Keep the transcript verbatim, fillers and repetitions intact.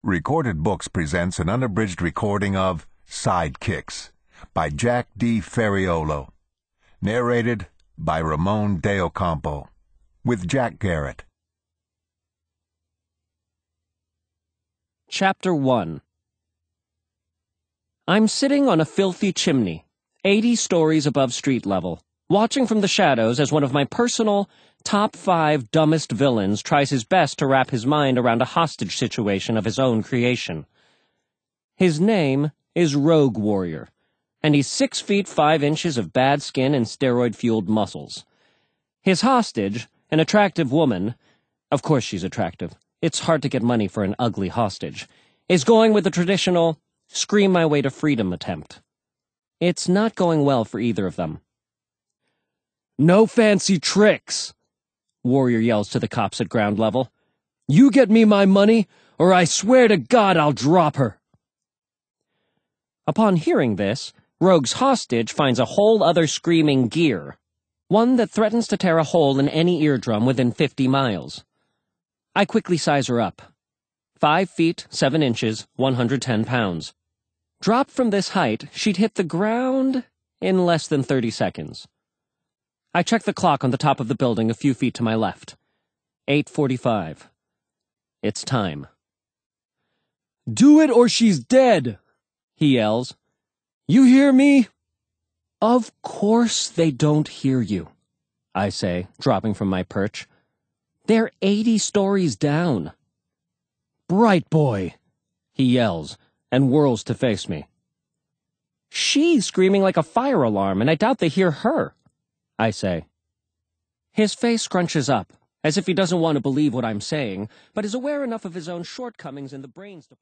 Recorded Books presents an unabridged recording of Sidekicks by Jack D. Ferriolo, narrated by Ramon De Ocampo, with Jack Garrett. Chapter one. I'm sitting on a filthy chimney, eighty stories above street level, watching from the shadows as one of my personal top five dumbest villains tries his best to wrap his mind around a hostage situation of his own creation. His name is Rogue Warrior, and he's six feet five inches of bad skin and steroid-fueled muscles. His hostage, an attractive woman, of course she's attractive, it's hard to get money for an ugly hostage, is going with the traditional scream my way to freedom attempt. It's not going well for either of them. "No fancy tricks," Warrior yells to the cops at ground level. "You get me my money, or I swear to God I'll drop her." Upon hearing this, Rogue's hostage finds a whole other screaming gear, one that threatens to tear a hole in any eardrum within fifty miles. I quickly size her up. Five feet, seven inches, one hundred ten pounds. Dropped from this height, she'd hit the ground in less than thirty seconds. I check the clock on the top of the building a few feet to my left. eight forty-five. It's time. "Do it or she's dead," he yells. "You hear me?" "Of course they don't hear you," I say, dropping from my perch. "They're eighty stories down." "Bright boy," he yells, and whirls to face me. "She's screaming like a fire alarm, and I doubt they hear her," I say. His face scrunches up, as if he doesn't want to believe what I'm saying, but is aware enough of his own shortcomings in the brains department.